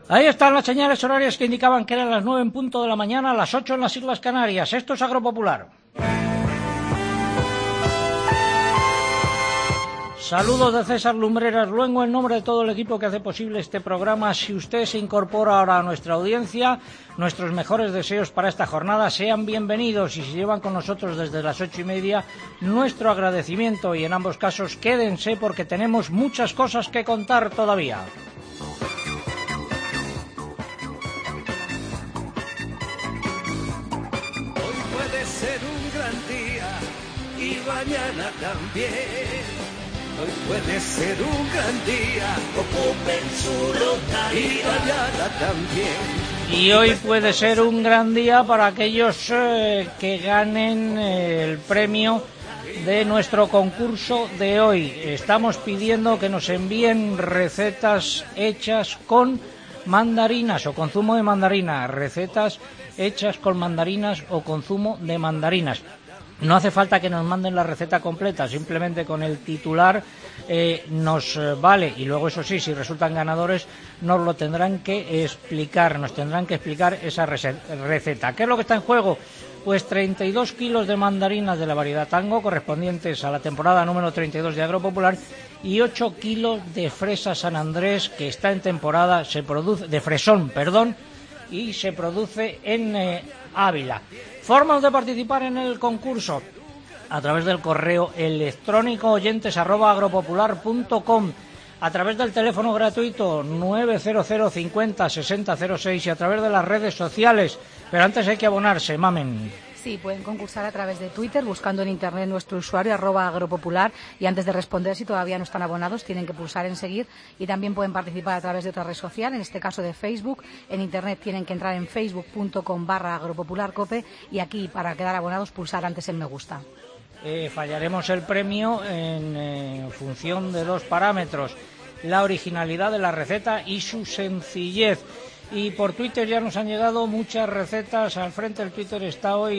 Ahí están las señales horarias que indicaban que eran las 9 en punto de la mañana, las 8 en las Islas Canarias. Esto es Agropopular. Saludos de César Lumbreras Luengo en nombre de todo el equipo que hace posible este programa. Si usted se incorpora ahora a nuestra audiencia, nuestros mejores deseos para esta jornada, sean bienvenidos, y si llevan con nosotros desde las 8:30, nuestro agradecimiento, y en ambos casos quédense porque tenemos muchas cosas que contar todavía. Hoy puede ser un gran día y mañana también. Hoy puede ser un gran día, ocupen su lotería y mañana también. Y hoy puede ser un gran día para aquellos que ganen el premio de nuestro concurso de hoy. Estamos pidiendo que nos envíen recetas hechas con mandarinas o con zumo de mandarina, recetas hechas con mandarinas o con zumo de mandarinas. No hace falta que nos manden la receta completa, simplemente con el titular nos vale, y luego, eso sí, si resultan ganadores nos lo tendrán que explicar, nos tendrán que explicar esa receta. ¿Qué es lo que está en juego? Pues 32 kilos de mandarinas de la variedad tango, correspondientes a la temporada número 32 de Agropopular, y 8 kilos de fresa San Andrés, que está en temporada, se produce, de fresón, perdón, y se produce en Ávila. Formas de participar en el concurso: a través del correo electrónico oyentes@agropopular.com, a través del teléfono gratuito 900 50 60 06 y a través de las redes sociales. Pero antes hay que abonarse, Mamen. Sí, pueden concursar a través de Twitter, buscando en internet nuestro usuario @agropopular, y antes de responder, si todavía no están abonados, tienen que pulsar en seguir, y también pueden participar a través de otra red social, en este caso de Facebook. En internet tienen que entrar en facebook.com/agropopularcope, y aquí, para quedar abonados, pulsar antes en me gusta. Fallaremos el premio en función de dos parámetros: la originalidad de la receta y su sencillez. Y por Twitter ya nos han llegado muchas recetas. Al frente del Twitter está hoy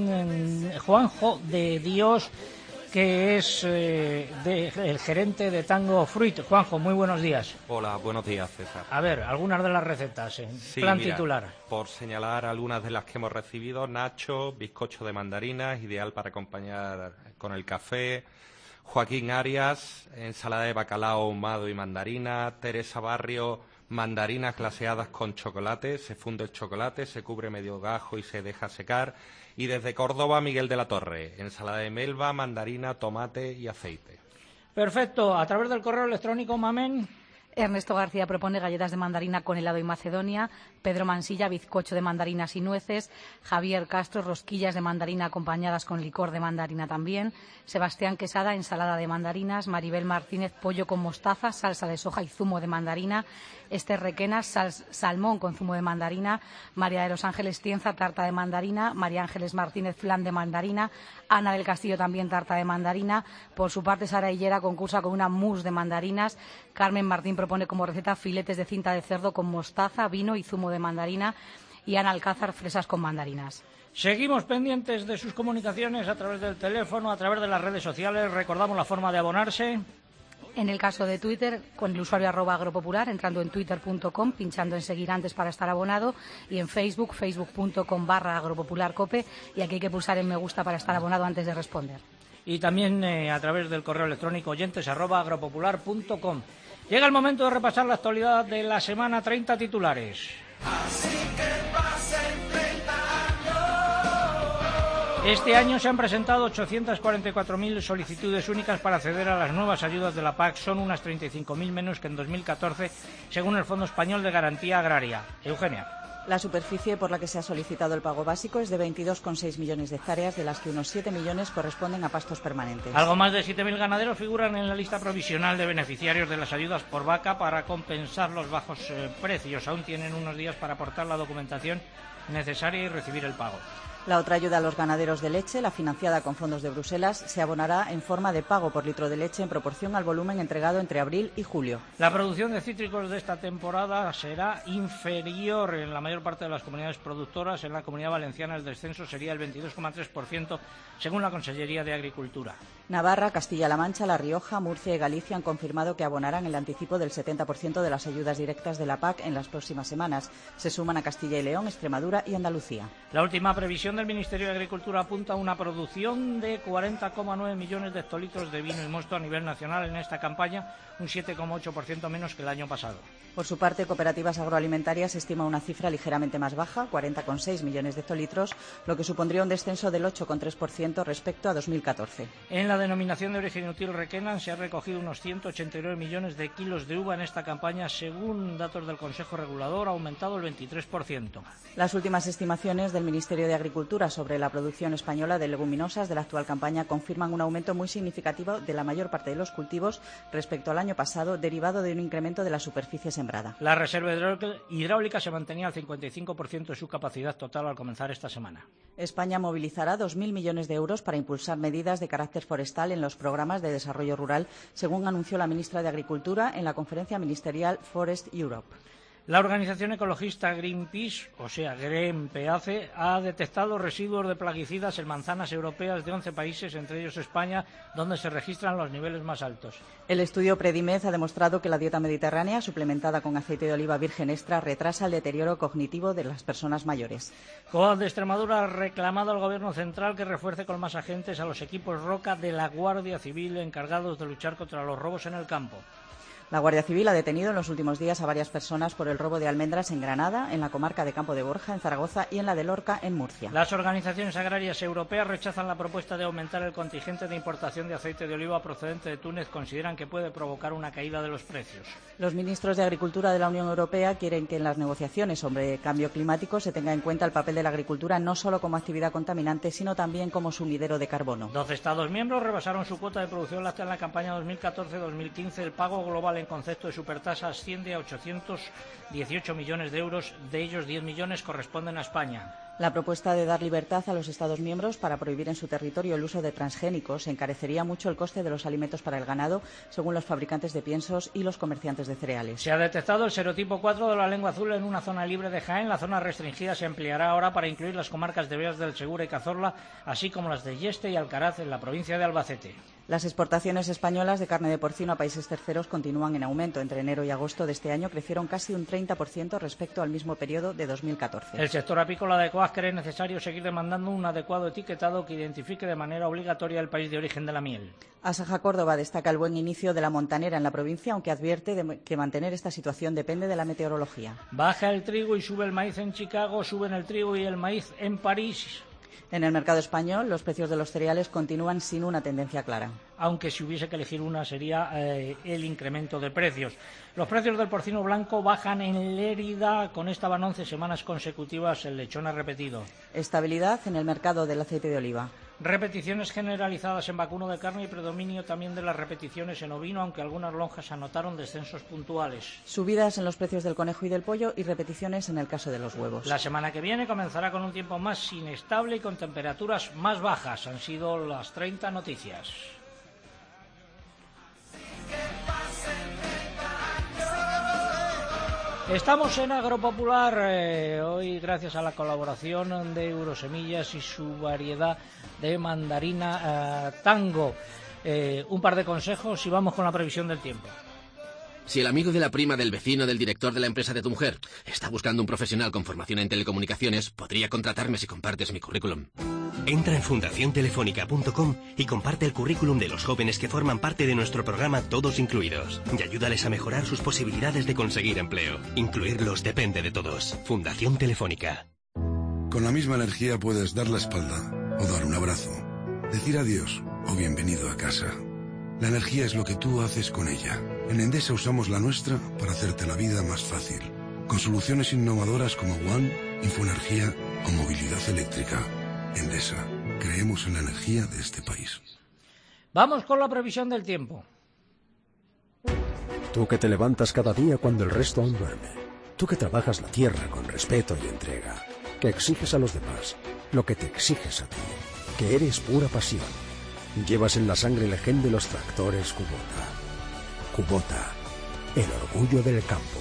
Juanjo de Dios, que es el gerente de Tango Fruit. Juanjo, muy buenos días. Hola, buenos días, César. A ver, algunas de las recetas en plan titular. Por señalar algunas de las que hemos recibido: nacho, bizcocho de mandarinas, ideal para acompañar con el café; Joaquín Arias, ensalada de bacalao ahumado y mandarina; Teresa Barrio, mandarinas glaseadas con chocolate, se funde el chocolate, se cubre medio gajo y se deja secar; y desde Córdoba, Miguel de la Torre, ensalada de melva, mandarina, tomate y aceite. Perfecto. A través del correo electrónico, Mamen. Ernesto García propone galletas de mandarina con helado y macedonia; Pedro Mansilla, bizcocho de mandarinas y nueces; Javier Castro, rosquillas de mandarina acompañadas con licor de mandarina también; Sebastián Quesada, ensalada de mandarinas; Maribel Martínez, pollo con mostaza, salsa de soja y zumo de mandarina; Esther Requena, salmón con zumo de mandarina; María de los Ángeles Tienza, tarta de mandarina; María Ángeles Martínez, flan de mandarina; Ana del Castillo, también tarta de mandarina. Por su parte, Sara Hillera concursa con una mousse de mandarinas; Carmen Martín propone como receta filetes de cinta de cerdo con mostaza, vino y zumo de mandarina; y Ana Alcázar, fresas con mandarinas. Seguimos pendientes de sus comunicaciones a través del teléfono, a través de las redes sociales. Recordamos la forma de abonarse. En el caso de Twitter, con el usuario @agropopular, entrando en twitter.com, pinchando en seguir antes para estar abonado, y en Facebook, facebook.com/agropopularcope, y aquí hay que pulsar en me gusta para estar abonado antes de responder. Y también a través del correo electrónico oyentes@agropopular.com. Llega el momento de repasar la actualidad de la semana. 30 titulares. Así que pasen 30 años. Este año se han presentado 844.000 solicitudes únicas para acceder a las nuevas ayudas de la PAC. Son unas 35.000 menos que en 2014, según el Fondo Español de Garantía Agraria. Eugenia. La superficie por la que se ha solicitado el pago básico es de 22,6 millones de hectáreas, de las que unos 7 millones corresponden a pastos permanentes. Algo más de 7.000 ganaderos figuran en la lista provisional de beneficiarios de las ayudas por vaca para compensar los bajos precios. Aún tienen unos días para aportar la documentación necesaria y recibir el pago. La otra ayuda a los ganaderos de leche, la financiada con fondos de Bruselas, se abonará en forma de pago por litro de leche en proporción al volumen entregado entre abril y julio. La producción de cítricos de esta temporada será inferior en la mayor parte de las comunidades productoras. En la Comunidad Valenciana el descenso sería el 22,3%, según la Consellería de Agricultura. Navarra, Castilla-La Mancha, La Rioja, Murcia y Galicia han confirmado que abonarán el anticipo del 70% de las ayudas directas de la PAC en las próximas semanas. Se suman a Castilla y León, Extremadura y Andalucía. La última previsión del Ministerio de Agricultura apunta a una producción de 40,9 millones de hectolitros de vino y mosto a nivel nacional en esta campaña, un 7,8% menos que el año pasado. Por su parte, Cooperativas Agroalimentarias estima una cifra ligeramente más baja, 40,6 millones de hectolitros, lo que supondría un descenso del 8,3% respecto a 2014. En la denominación de origen útil Requena se han recogido unos 189 millones de kilos de uva en esta campaña, según datos del Consejo Regulador, ha aumentado el 23%. Las últimas estimaciones del Ministerio de Agricultura sobre la producción española de leguminosas de la actual campaña confirman un aumento muy significativo de la mayor parte de los cultivos respecto al año pasado, derivado de un incremento de la superficie sembrada. La reserva hidráulica se mantenía al 55% de su capacidad total al comenzar esta semana. España movilizará 2.000 millones de euros para impulsar medidas de carácter forestal en los programas de desarrollo rural, según anunció la ministra de Agricultura en la conferencia ministerial Forest Europe. La organización ecologista Greenpeace, o sea, Greenpeace, ha detectado residuos de plaguicidas en manzanas europeas de 11 países, entre ellos España, donde se registran los niveles más altos. El estudio Predimed ha demostrado que la dieta mediterránea, suplementada con aceite de oliva virgen extra, retrasa el deterioro cognitivo de las personas mayores. COAG de Extremadura ha reclamado al Gobierno central que refuerce con más agentes a los equipos Roca de la Guardia Civil encargados de luchar contra los robos en el campo. La Guardia Civil ha detenido en los últimos días a varias personas por el robo de almendras en Granada, en la comarca de Campo de Borja, en Zaragoza y en la de Lorca, en Murcia. Las organizaciones agrarias europeas rechazan la propuesta de aumentar el contingente de importación de aceite de oliva procedente de Túnez. Consideran que puede provocar una caída de los precios. Los ministros de Agricultura de la Unión Europea quieren que en las negociaciones sobre cambio climático se tenga en cuenta el papel de la agricultura no solo como actividad contaminante, sino también como sumidero de carbono. 12 Estados miembros rebasaron su cuota de producción láctea en la campaña 2014-2015. El pago global en concepto de supertasa asciende a 818 millones de euros, de ellos 10 millones corresponden a España. La propuesta de dar libertad a los Estados miembros para prohibir en su territorio el uso de transgénicos encarecería mucho el coste de los alimentos para el ganado, según los fabricantes de piensos y los comerciantes de cereales. Se ha detectado el serotipo 4 de la lengua azul en una zona libre de Jaén. La zona restringida se ampliará ahora para incluir las comarcas de Beas del Segura y Cazorla, así como las de Yeste y Alcaraz en la provincia de Albacete. Las exportaciones españolas de carne de porcino a países terceros continúan en aumento. Entre enero y agosto de este año crecieron casi un 30% respecto al mismo periodo de 2014. El sector apícola de COAG cree necesario seguir demandando un adecuado etiquetado que identifique de manera obligatoria el país de origen de la miel. Asaja Córdoba destaca el buen inicio de la montanera en la provincia, aunque advierte que mantener esta situación depende de la meteorología. Baja el trigo y sube el maíz en Chicago, suben el trigo y el maíz en París. En el mercado español, los precios de los cereales continúan sin una tendencia clara. Aunque si hubiese que elegir una sería el incremento de precios. Los precios del porcino blanco bajan en Lérida. Con esta van 11 semanas consecutivas. El lechón ha repetido. Estabilidad en el mercado del aceite de oliva. Repeticiones generalizadas en vacuno de carne y predominio también de las repeticiones en ovino, aunque algunas lonjas anotaron descensos puntuales. Subidas en los precios del conejo y del pollo y repeticiones en el caso de los huevos. La semana que viene comenzará con un tiempo más inestable y con temperaturas más bajas. Han sido las 30 noticias. Estamos en Agropopular, hoy gracias a la colaboración de Eurosemillas y su variedad de mandarina Tango. Un par de consejos y vamos con la previsión del tiempo. Si el amigo de la prima del vecino del director de la empresa de tu mujer está buscando un profesional con formación en telecomunicaciones, podría contratarme si compartes mi currículum. Entra en fundaciontelefónica.com y comparte el currículum de los jóvenes que forman parte de nuestro programa Todos Incluidos y ayúdales a mejorar sus posibilidades de conseguir empleo. Incluirlos depende de todos. Fundación Telefónica. Con la misma energía puedes dar la espalda o dar un abrazo, decir adiós o bienvenido a casa. La energía es lo que tú haces con ella. En Endesa usamos la nuestra para hacerte la vida más fácil, con soluciones innovadoras como One, Infoenergía o movilidad eléctrica. Endesa, creemos en la energía de este país. Vamos con la previsión del tiempo. Tú que te levantas cada día cuando el resto aún duerme. Tú que trabajas la tierra con respeto y entrega. Que exiges a los demás. lo que te exiges a ti, que eres pura pasión. Llevas en la sangre el gen de los tractores Kubota. Kubota, el orgullo del campo.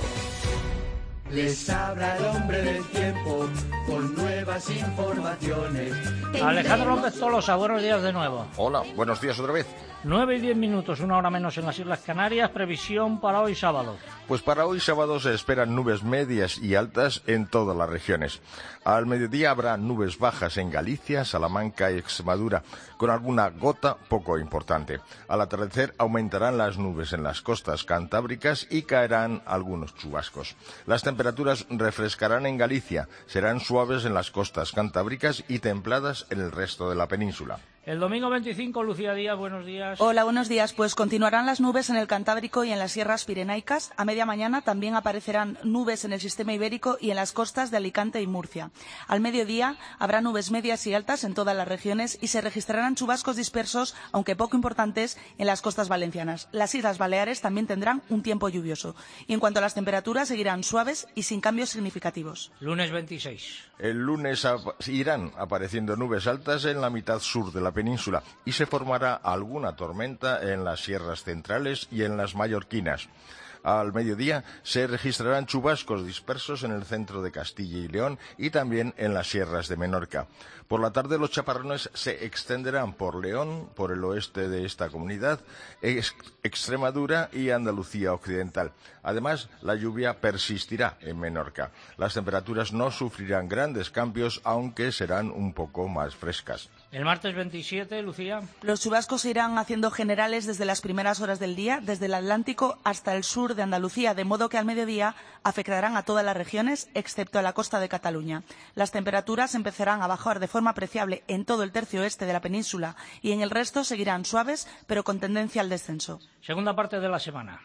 Les habla el hombre del tiempo con nuevas informaciones. Alejandro López Tolosa, buenos días de nuevo. Hola, buenos días otra vez. 9 y 10 minutos, una hora menos en las Islas Canarias. Previsión para hoy sábado. Pues para hoy sábado se esperan nubes medias y altas en todas las regiones. Al mediodía habrá nubes bajas en Galicia, Salamanca y Extremadura, con alguna gota poco importante. Al atardecer aumentarán las nubes en las costas cantábricas y caerán algunos chubascos. Las temperaturas refrescarán en Galicia, serán suaves en las costas cantábricas y templadas en el resto de la península. El domingo 25, Lucía Díaz, buenos días. Hola, buenos días. Pues continuarán las nubes en el Cantábrico y en las sierras pirenaicas. A media mañana también aparecerán nubes en el sistema ibérico y en las costas de Alicante y Murcia. Al mediodía habrá nubes medias y altas en todas las regiones y se registrarán chubascos dispersos, aunque poco importantes, en las costas valencianas. Las Islas Baleares también tendrán un tiempo lluvioso. Y en cuanto a las temperaturas, seguirán suaves y sin cambios significativos. Lunes 26. El lunes irán apareciendo nubes altas en la mitad sur de la península y se formará alguna tormenta en las sierras centrales y en las mallorquinas. Al mediodía se registrarán chubascos dispersos en el centro de Castilla y León y también en las sierras de Menorca. Por la tarde los chaparrones se extenderán por León, por el oeste de esta comunidad, Extremadura y Andalucía occidental. Además, la lluvia persistirá en Menorca. Las temperaturas no sufrirán grandes cambios, aunque serán un poco más frescas. El martes 27, Lucía. Los chubascos se irán haciendo generales desde las primeras horas del día, desde el Atlántico hasta el sur de Andalucía, de modo que al mediodía afectarán a todas las regiones, excepto a la costa de Cataluña. Las temperaturas empezarán a bajar de forma apreciable en todo el tercio oeste de la península y en el resto seguirán suaves, pero con tendencia al descenso. Segunda parte de la semana.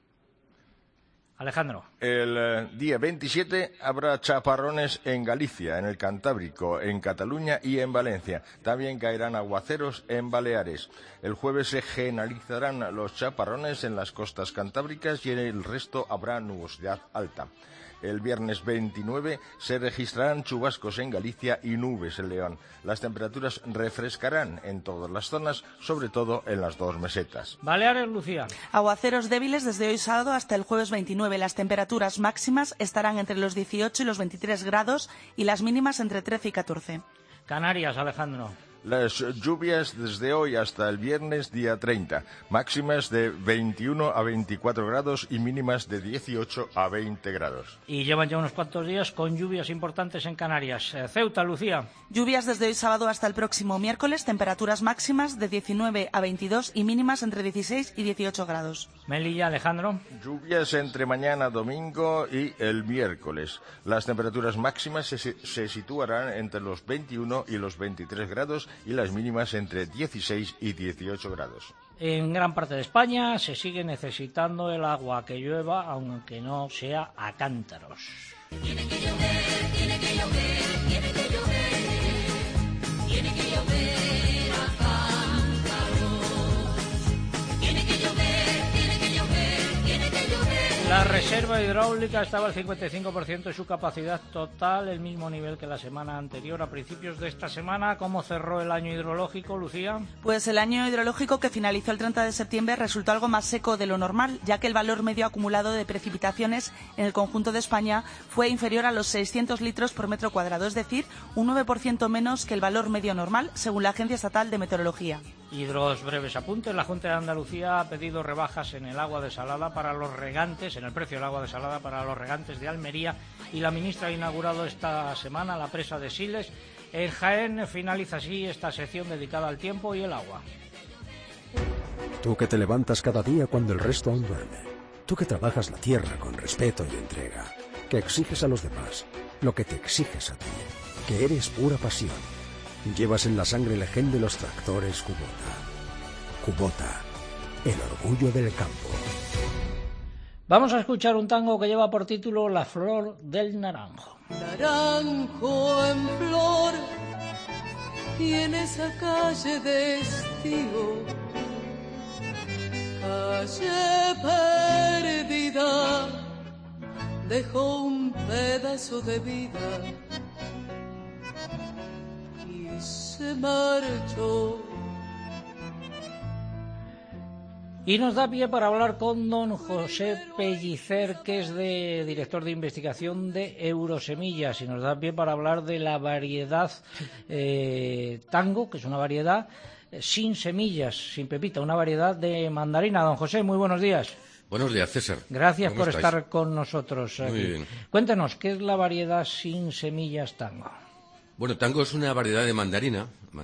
Alejandro. El día 27 habrá chaparrones en Galicia, en el Cantábrico, en Cataluña y en Valencia. También caerán aguaceros en Baleares. El jueves se generalizarán los chaparrones en las costas cantábricas y en el resto habrá nubosidad alta. El viernes 29 se registrarán chubascos en Galicia y nubes en León. Las temperaturas refrescarán en todas las zonas, sobre todo en las dos mesetas. Baleares, Lucía. Aguaceros débiles desde hoy sábado hasta el jueves 29. Las temperaturas máximas estarán entre los 18 y los 23 grados y las mínimas entre 13 y 14. Canarias, Alejandro. Las lluvias desde hoy hasta el viernes día 30, máximas de 21 a 24 grados y mínimas de 18 a 20 grados. Y llevan ya unos cuantos días con lluvias importantes en Canarias. Ceuta, Lucía. Lluvias desde hoy sábado hasta el próximo miércoles, temperaturas máximas de 19 a 22 y mínimas entre 16 y 18 grados. Melilla, Alejandro. Lluvias entre mañana, domingo y el miércoles. Las temperaturas máximas se situarán entre los 21 y los 23 grados y las mínimas entre 16 y 18 grados. En gran parte de España se sigue necesitando el agua que llueva, aunque no sea a cántaros. Tiene que llover, tiene que llover, tiene que llover, tiene que llover a cántaros. Tiene que llover, tiene que llover, tiene que llover. La reserva hidráulica estaba al 55% de su capacidad total, el mismo nivel que la semana anterior. A principios de esta semana, ¿cómo cerró el año hidrológico, Lucía? Pues el año hidrológico que finalizó el 30 de septiembre resultó algo más seco de lo normal, ya que el valor medio acumulado de precipitaciones en el conjunto de España fue inferior a los 600 litros por metro cuadrado, es decir, un 9% menos que el valor medio normal, según la Agencia Estatal de Meteorología. Y dos breves apuntes. La Junta de Andalucía ha pedido rebajas en el agua desalada para los regantes, en el precio del agua desalada para los regantes de Almería, y la ministra ha inaugurado esta semana la presa de Siles. En Jaén finaliza así esta sección dedicada al tiempo y el agua. Tú que te levantas cada día cuando el resto aún duerme. Tú que trabajas la tierra con respeto y entrega. Que exiges a los demás lo que te exiges a ti. Que eres pura pasión. Llevas en la sangre el gen de los tractores Kubota. Kubota, el orgullo del campo. Vamos a escuchar un tango que lleva por título La flor del naranjo. Naranjo en flor y en esa calle de estío, calle perdida, dejó un pedazo de vida. se marchó. Y nos da pie para hablar con don José Pellicer, que es director de investigación de Eurosemillas, y nos da pie para hablar de la variedad Tango, que es una variedad sin semillas, sin pepita, una variedad de mandarina. Don José, muy buenos días. Buenos días, César. Gracias por estáis? Estar con nosotros aquí. Muy bien. Cuéntenos, ¿qué es la variedad sin semillas Tango? Bueno, Tango es una variedad de mandarina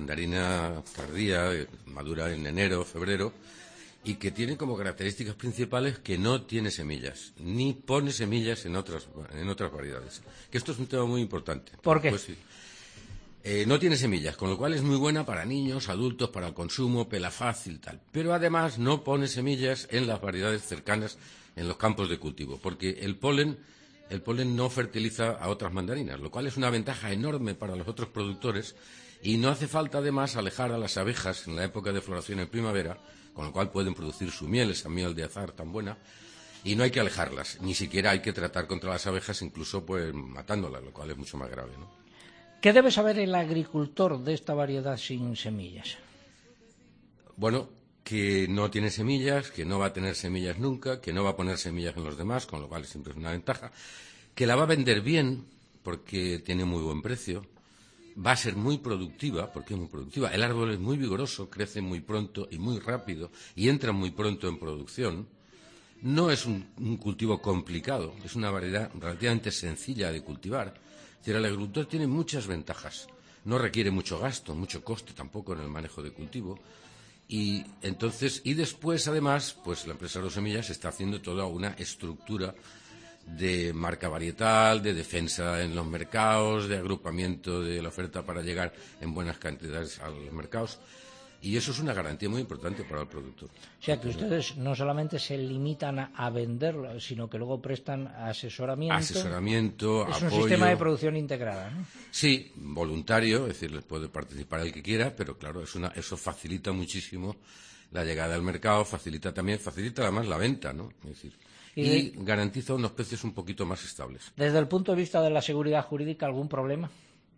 tardía, madura en enero, febrero, y que tiene como características principales que no tiene semillas, ni pone semillas en otras variedades. Que esto es un tema muy importante. ¿Por qué? Pues, sí. No tiene semillas, con lo cual es muy buena para niños, adultos, para el consumo, pela fácil, tal. Pero además no pone semillas en las variedades cercanas, en los campos de cultivo, porque el polen no fertiliza a otras mandarinas, lo cual es una ventaja enorme para los otros productores, y no hace falta además alejar a las abejas en la época de floración en primavera, con lo cual pueden producir su miel, esa miel de azahar tan buena, y no hay que alejarlas, ni siquiera hay que tratar contra las abejas, incluso pues matándolas, lo cual es mucho más grave, ¿no? ¿Qué debe saber el agricultor de esta variedad sin semillas? Bueno, que no tiene semillas, que no va a tener semillas nunca, que no va a poner semillas en los demás, con lo cual siempre es una ventaja, que la va a vender bien, porque tiene muy buen precio, va a ser muy productiva, porque es muy productiva, el árbol es muy vigoroso, crece muy pronto y muy rápido, y entra muy pronto en producción, no es un cultivo complicado, es una variedad relativamente sencilla de cultivar. Es decir, el agricultor tiene muchas ventajas, no requiere mucho gasto, mucho coste tampoco en el manejo de cultivo, y después además pues la empresa Eurosemillas está haciendo toda una estructura de marca varietal, de defensa en los mercados, de agrupamiento de la oferta para llegar en buenas cantidades a los mercados. Y eso es una garantía muy importante para el productor. O sea, que ustedes no solamente se limitan a venderlo, sino que luego prestan asesoramiento. Asesoramiento, es apoyo. Es un sistema de producción integrada, ¿no? Sí, voluntario, es decir, puede participar el que quiera, pero claro, eso facilita muchísimo la llegada al mercado, facilita además la venta, ¿no? Es decir, y garantiza unos precios un poquito más estables. Desde el punto de vista de la seguridad jurídica, ¿algún problema?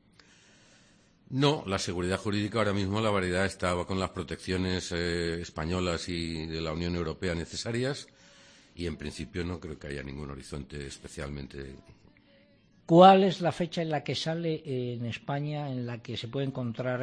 No, la seguridad jurídica ahora mismo la variedad estaba con las protecciones españolas y de la Unión Europea necesarias, y en principio no creo que haya ningún horizonte especialmente. ¿Cuál es la fecha en la que sale en España en la que se puede encontrar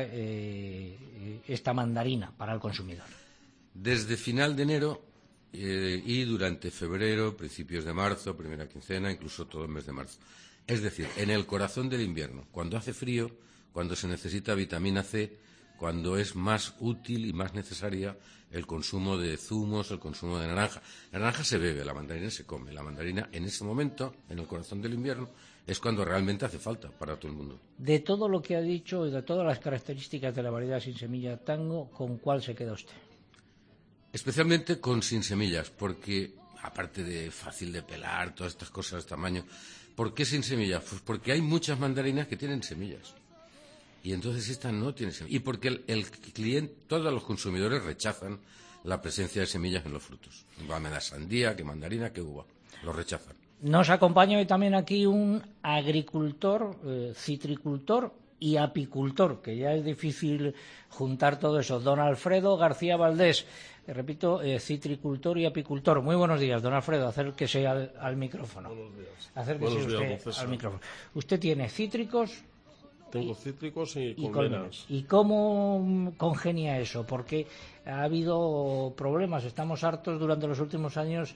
esta mandarina para el consumidor? Desde final de enero y durante febrero, principios de marzo, primera quincena, incluso todo el mes de marzo. Es decir, en el corazón del invierno, cuando hace frío, cuando se necesita vitamina C, cuando es más útil y más necesaria el consumo de zumos, el consumo de naranja. La naranja se bebe, la mandarina se come. La mandarina en ese momento, en el corazón del invierno, es cuando realmente hace falta para todo el mundo. De todo lo que ha dicho y de todas las características de la variedad sin semilla Tango, ¿con cuál se queda usted? Especialmente con sin semillas, porque aparte de fácil de pelar, todas estas cosas de tamaño, ¿por qué sin semillas? Pues porque hay muchas mandarinas que tienen semillas. Y entonces esta no tiene semillas. Y porque el cliente, todos los consumidores rechazan la presencia de semillas en los frutos. Va, me da sandía, que mandarina, que uva. Lo rechazan. Nos acompaña hoy también aquí un agricultor, citricultor y apicultor, que ya es difícil juntar todo eso. Don Alfredo García Valdés, repito, citricultor y apicultor. Muy buenos días, don Alfredo, acérquese al micrófono. Buenos días. Acérquese usted al micrófono. Usted tiene cítricos. Tengo cítricos y colmenas. ¿Y cómo congenia eso? Porque ha habido problemas, estamos hartos durante los últimos años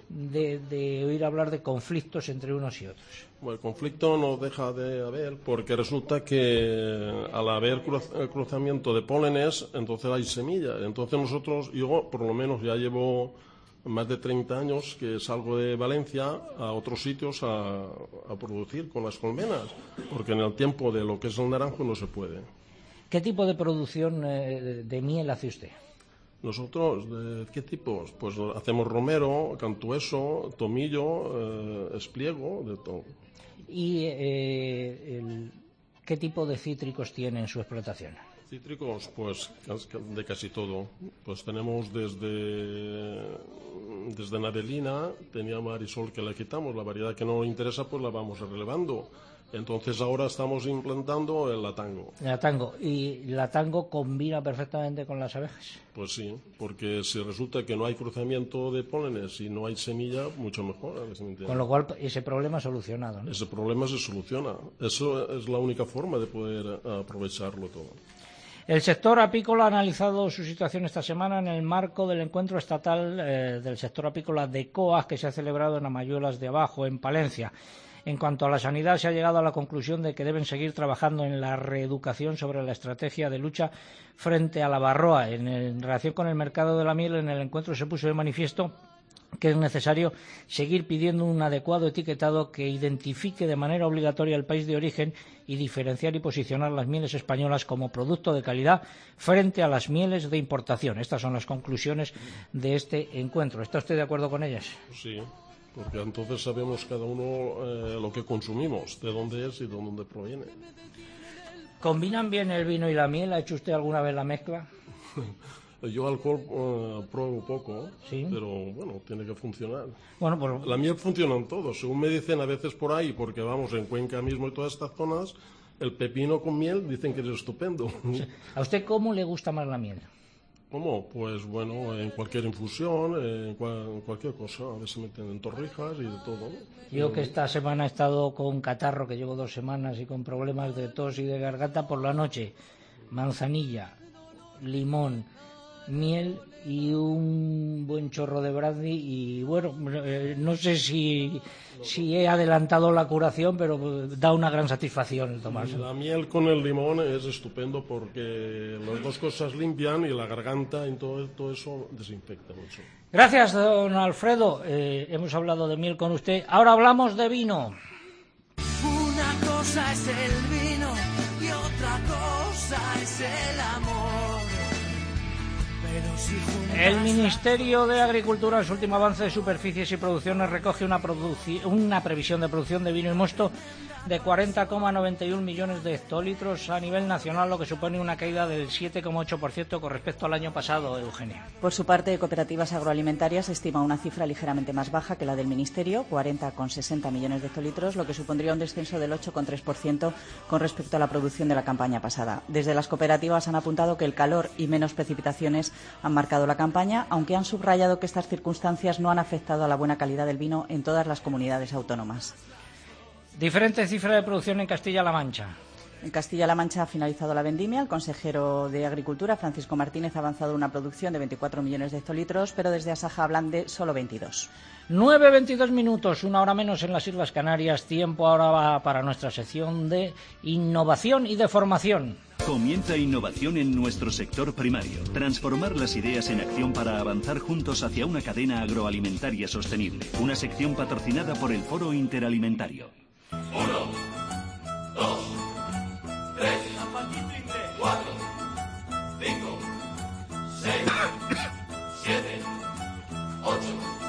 de oír hablar de conflictos entre unos y otros. Bueno, el conflicto no deja de haber porque resulta que al haber cruzamiento de pólenes, entonces hay semillas. Entonces yo por lo menos ya llevo más de 30 años que salgo de Valencia a otros sitios a producir con las colmenas, porque en el tiempo de lo que es el naranjo no se puede. ¿Qué tipo de producción de miel hace usted? Nosotros, ¿de qué tipos? Pues hacemos romero, cantueso, tomillo, espliego, de todo. ¿Y qué tipo de cítricos tiene en su explotación? Cítricos, pues de casi todo. Pues tenemos desde Navelina, tenía Marisol que la quitamos, la variedad que no interesa pues la vamos relevando. Entonces ahora estamos implantando el latango. ¿Y latango combina perfectamente con las abejas? Pues sí, porque si resulta que no hay cruzamiento de pólenes y no hay semilla, mucho mejor. Con lo cual ese problema solucionado, ¿no? Ese problema se soluciona. Eso es la única forma de poder aprovecharlo todo. El sector apícola ha analizado su situación esta semana en el marco del encuentro estatal del sector apícola de COAS que se ha celebrado en Amayuelas de Abajo, en Palencia. En cuanto a la sanidad, se ha llegado a la conclusión de que deben seguir trabajando en la reeducación sobre la estrategia de lucha frente a la varroa. En relación con el mercado de la miel, en el encuentro se puso de manifiesto que es necesario seguir pidiendo un adecuado etiquetado que identifique de manera obligatoria el país de origen y diferenciar y posicionar las mieles españolas como producto de calidad frente a las mieles de importación. Estas son las conclusiones de este encuentro. ¿Está usted de acuerdo con ellas? Sí, porque entonces sabemos cada uno lo que consumimos, de dónde es y de dónde proviene. ¿Combinan bien el vino y la miel? ¿Ha hecho usted alguna vez la mezcla? Yo alcohol pruebo poco, ¿sí? Pero bueno, tiene que funcionar. Bueno, pues... La miel funciona en todo. Según me dicen a veces por ahí, porque vamos en Cuenca mismo y todas estas zonas, el pepino con miel dicen que es estupendo. Sí. ¿A usted cómo le gusta más la miel? ¿Cómo? Pues bueno, en cualquier infusión, en cualquier cosa. A veces meten en torrijas y de todo. Yo que esta semana he estado con catarro, que llevo 2 semanas, y con problemas de tos y de garganta por la noche. Manzanilla, limón, miel y un buen chorro de brandy y bueno, no sé si he adelantado la curación, pero da una gran satisfacción el tomarse. La miel con el limón es estupendo porque las dos cosas limpian y la garganta y todo eso desinfecta mucho. Gracias, don Alfredo. Hemos hablado de miel con usted. Ahora hablamos de vino. Una cosa es el vino y otra cosa es el amor. El Ministerio de Agricultura, en su último avance de superficies y producciones, recoge una previsión de producción de vino y mosto de 40,91 millones de hectolitros a nivel nacional, lo que supone una caída del 7,8% con respecto al año pasado, Eugenia. Por su parte, Cooperativas Agroalimentarias estima una cifra ligeramente más baja que la del Ministerio, 40,60 millones de hectolitros, lo que supondría un descenso del 8,3% con respecto a la producción de la campaña pasada. Desde las cooperativas han apuntado que el calor y menos precipitaciones han marcado la campaña, aunque han subrayado que estas circunstancias no han afectado a la buena calidad del vino en todas las comunidades autónomas. Diferente cifra de producción en Castilla-La Mancha. En Castilla-La Mancha ha finalizado la vendimia. El consejero de Agricultura, Francisco Martínez, ha avanzado una producción de 24 millones de hectolitros, pero desde Asaja hablan de solo 22. 9:22 minutos, 1 hora menos en las Islas Canarias. Tiempo ahora va para nuestra sección de innovación y de formación. Comienza innovación en nuestro sector primario. Transformar las ideas en acción para avanzar juntos hacia una cadena agroalimentaria sostenible. Una sección patrocinada por el Foro Interalimentario. 1, 2, 3, 4, 5, 6, 7, 8.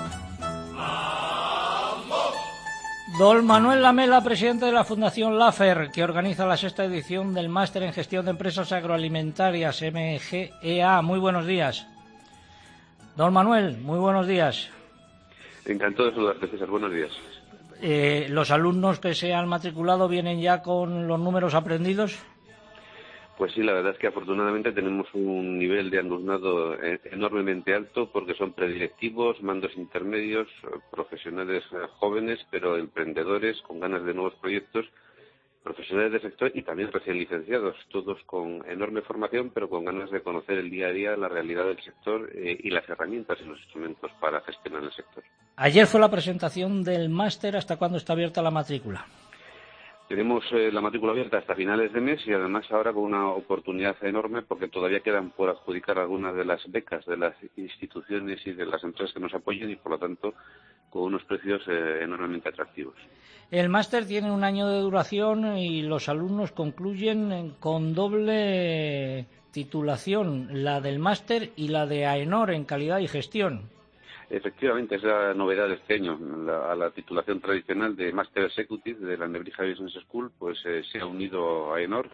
¡Vamos! Don Manuel Lamela, presidente de la Fundación LAFER, que organiza la 6ª edición del Máster en Gestión de Empresas Agroalimentarias, MGEA. Muy buenos días. Don Manuel, muy buenos días. Encantado de saludarte, César. Buenos días. ¿Los alumnos que se han matriculado vienen ya con los números aprendidos? Pues sí, la verdad es que afortunadamente tenemos un nivel de alumnado enormemente alto porque son predirectivos, mandos intermedios, profesionales jóvenes, pero emprendedores con ganas de nuevos proyectos, profesionales del sector y también recién licenciados, todos con enorme formación, pero con ganas de conocer el día a día, la realidad del sector y las herramientas y los instrumentos para gestionar el sector. Ayer fue la presentación del máster. ¿Hasta cuándo está abierta la matrícula? Tenemos la matrícula abierta hasta finales de mes y además ahora con una oportunidad enorme porque todavía quedan por adjudicar algunas de las becas de las instituciones y de las empresas que nos apoyen y por lo tanto con unos precios enormemente atractivos. El máster tiene 1 año de duración y los alumnos concluyen con doble titulación, la del máster y la de AENOR en calidad y gestión. Efectivamente, es la novedad de este año. A la titulación tradicional de Master Executive de la Nebrija Business School, pues se ha unido AENOR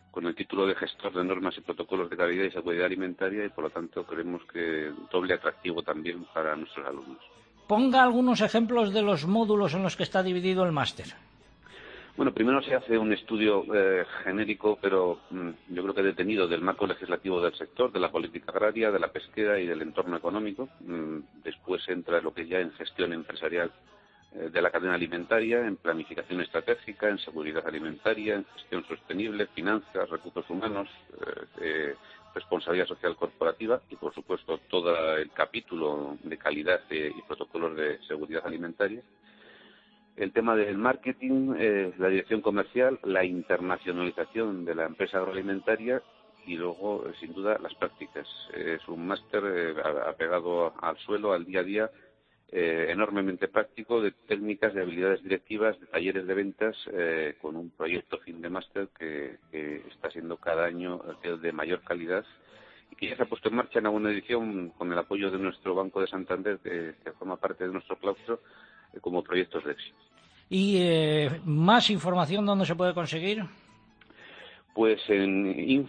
con el título de gestor de normas y protocolos de calidad y seguridad alimentaria, y por lo tanto creemos que doble atractivo también para nuestros alumnos. Ponga algunos ejemplos de los módulos en los que está dividido el máster. Bueno, primero se hace un estudio genérico, pero yo creo que detenido, del marco legislativo del sector, de la política agraria, de la pesquera y del entorno económico. Después entra lo que ya en gestión empresarial de la cadena alimentaria, en planificación estratégica, en seguridad alimentaria, en gestión sostenible, finanzas, recursos humanos, responsabilidad social corporativa y, por supuesto, todo el capítulo de calidad y protocolos de seguridad alimentaria. El tema del marketing, la dirección comercial, la internacionalización de la empresa agroalimentaria y luego, sin duda, las prácticas. Es un máster apegado al suelo, al día a día, enormemente práctico, de técnicas, de habilidades directivas, de talleres de ventas, con un proyecto fin de máster que está siendo cada año de mayor calidad y que ya se ha puesto en marcha en alguna edición con el apoyo de nuestro Banco de Santander, que forma parte de nuestro claustro, como proyectos de éxito. ¿Y más información dónde se puede conseguir? Pues en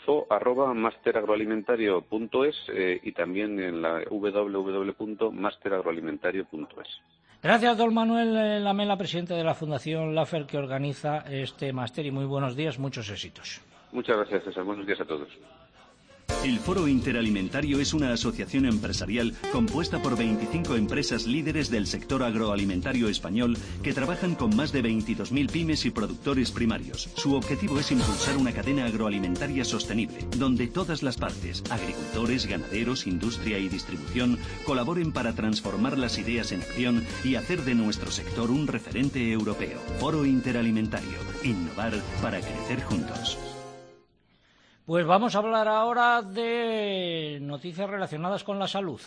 info@masteragroalimentario.es y también en la www.masteragroalimentario.es. Gracias, don Manuel Lamela, presidente de la Fundación LAFER, que organiza este máster, y muy buenos días, muchos éxitos. Muchas gracias, César. Buenos días a todos. El Foro Interalimentario es una asociación empresarial compuesta por 25 empresas líderes del sector agroalimentario español que trabajan con más de 22.000 pymes y productores primarios. Su objetivo es impulsar una cadena agroalimentaria sostenible, donde todas las partes, agricultores, ganaderos, industria y distribución, colaboren para transformar las ideas en acción y hacer de nuestro sector un referente europeo. Foro Interalimentario. Innovar para crecer juntos. Pues vamos a hablar ahora de noticias relacionadas con la salud.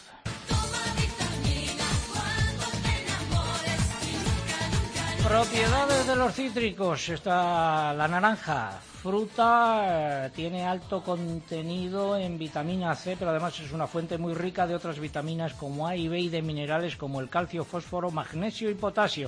Propiedades de los cítricos. Está la naranja, fruta, tiene alto contenido en vitamina C, pero además es una fuente muy rica de otras vitaminas como A y B y de minerales como el calcio, fósforo, magnesio y potasio.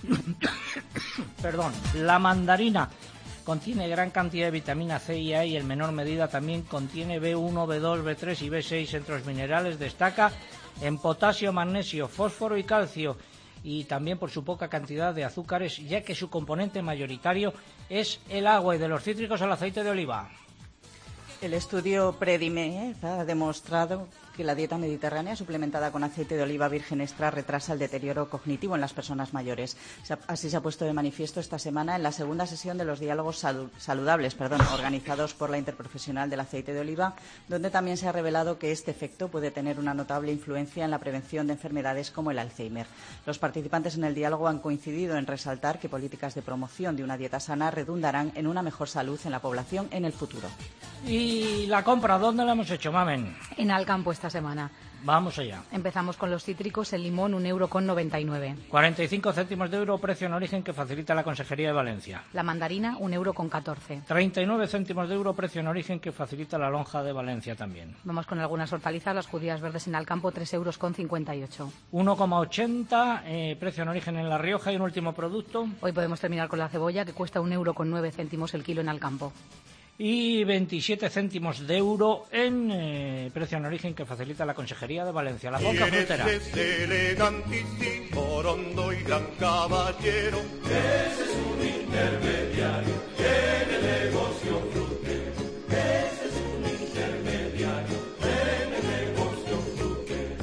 Perdón. La mandarina contiene gran cantidad de vitamina C y A y en menor medida también contiene B1, B2, B3 y B6 entre los minerales. Destaca en potasio, magnesio, fósforo y calcio, y también por su poca cantidad de azúcares, ya que su componente mayoritario es el agua, y de los cítricos el aceite de oliva. El estudio Predime ha demostrado que la dieta mediterránea suplementada con aceite de oliva virgen extra retrasa el deterioro cognitivo en las personas mayores. Así se ha puesto de manifiesto esta semana en la segunda sesión de los diálogos saludables, organizados por la Interprofesional del Aceite de Oliva, donde también se ha revelado que este efecto puede tener una notable influencia en la prevención de enfermedades como el Alzheimer. Los participantes en el diálogo han coincidido en resaltar que políticas de promoción de una dieta sana redundarán en una mejor salud en la población en el futuro. ¿Y la compra dónde la hemos hecho, Mamen? En Alcampo esta semana. Vamos allá. Empezamos con los cítricos. El limón, 1,99 €. 45 céntimos de euro, precio en origen que facilita la Consejería de Valencia. La mandarina, 1,14 €. 39 céntimos de euro, precio en origen que facilita la lonja de Valencia también. Vamos con algunas hortalizas. Las judías verdes en Alcampo, 3,58 €. 1,80 precio en origen en La Rioja. Y un último producto. Hoy podemos terminar con la cebolla, que cuesta 1,09 € el kilo en Alcampo. Y 27 céntimos de euro en precio en origen que facilita la Consejería de Valencia. La Fonca Frutera. Ese elegantísimo, rondo y gran caballero. Ese es un intermediario en el negocio frutero. Ese es un intermediario en el negocio frutero.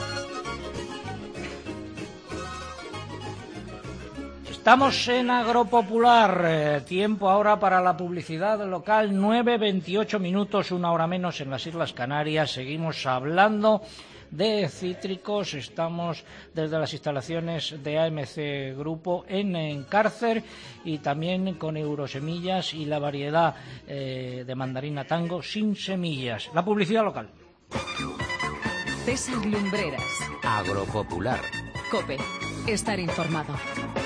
Estamos en Agropopular, tiempo ahora para la publicidad local, 9:28 minutos, una hora menos en las Islas Canarias. Seguimos hablando de cítricos, estamos desde las instalaciones de AMC Grupo en Cárcer, y también con Eurosemillas y la variedad de mandarina Tango sin semillas. La publicidad local. César Lumbreras. Agropopular. COPE. Estar informado.